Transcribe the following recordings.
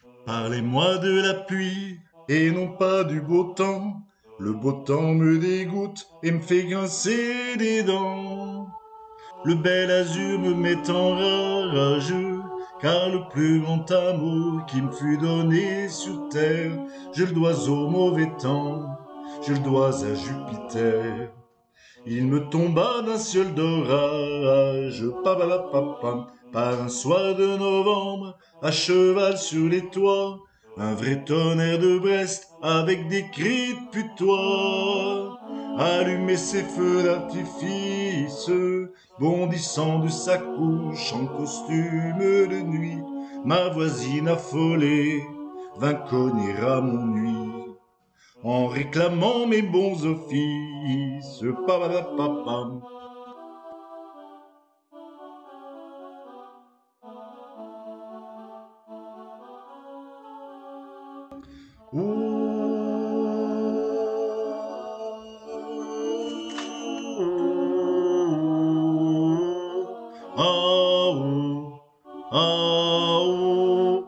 Parlez-moi de la pluie et non pas du beau temps. Le beau temps me dégoûte et me fait grincer des dents. Le bel azur me met en rageux, car le plus grand amour qui me fut donné sur terre, je le dois au mauvais temps, je le dois à Jupiter. Il me tomba d'un ciel d'orage, pam, par un soir de novembre, à cheval sur les toits, un vrai tonnerre de Brest avec des cris de putois. Allumer ses feux d'artifice, bondissant de sa couche en costume de nuit, ma voisine affolée vint cogner à mon nuit en réclamant mes bons offices. Pam. Ah, ouh, ah, ouh.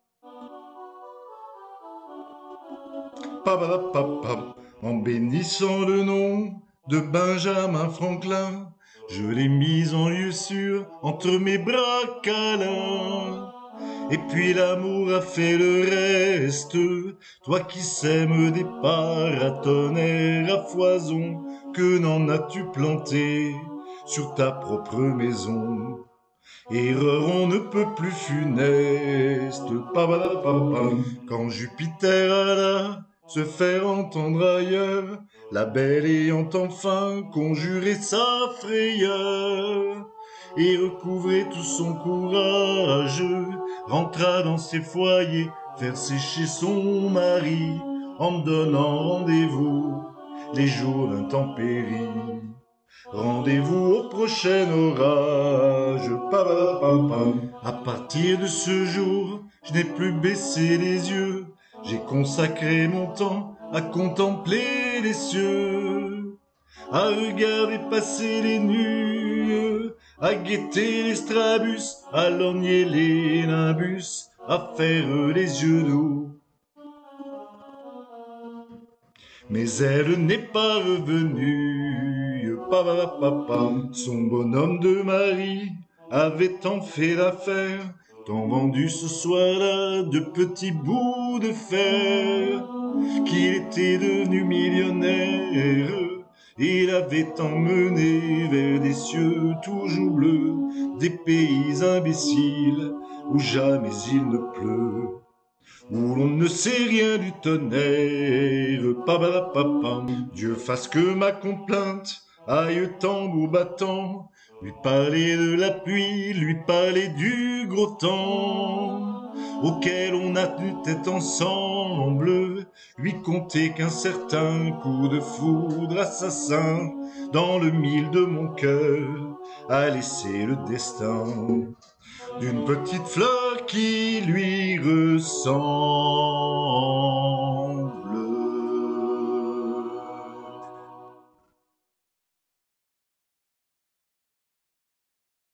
En bénissant le nom de Benjamin Franklin, je l'ai mis en lieu sûr entre mes bras câlins. Et puis l'amour a fait le reste, toi qui sèmes des paratonnerres à foison, que n'en as-tu planté sur ta propre maison? Erreur on ne peut plus funeste, quand Jupiter alla se faire entendre ailleurs, la belle ayant enfin conjuré sa frayeur, et recouvré tout son courage, rentra dans ses foyers faire sécher son mari, en me donnant rendez-vous les jours d'intempéries. Rendez-vous au prochain orage. À partir de ce jour, je n'ai plus baissé les yeux. J'ai consacré mon temps à contempler les cieux, à regarder passer les nues, à guetter les strabus, à lorgner les nimbus, à faire les yeux doux. Mais elle n'est pas revenue, son bonhomme de mari avait tant fait l'affaire, tant vendu ce soir-là de petits bouts de fer, qu'il était devenu millionnaire. Il avait emmené vers des cieux toujours bleus, des pays imbéciles où jamais il ne pleut, où l'on ne sait rien du tonnerre. Dieu fasse que ma complainte aille tambour battant, lui parler de la pluie, lui parler du gros temps, auquel on a tenu tête ensemble, lui conter qu'un certain coup de foudre assassin dans le mille de mon cœur a laissé le destin d'une petite fleur qui lui ressemble.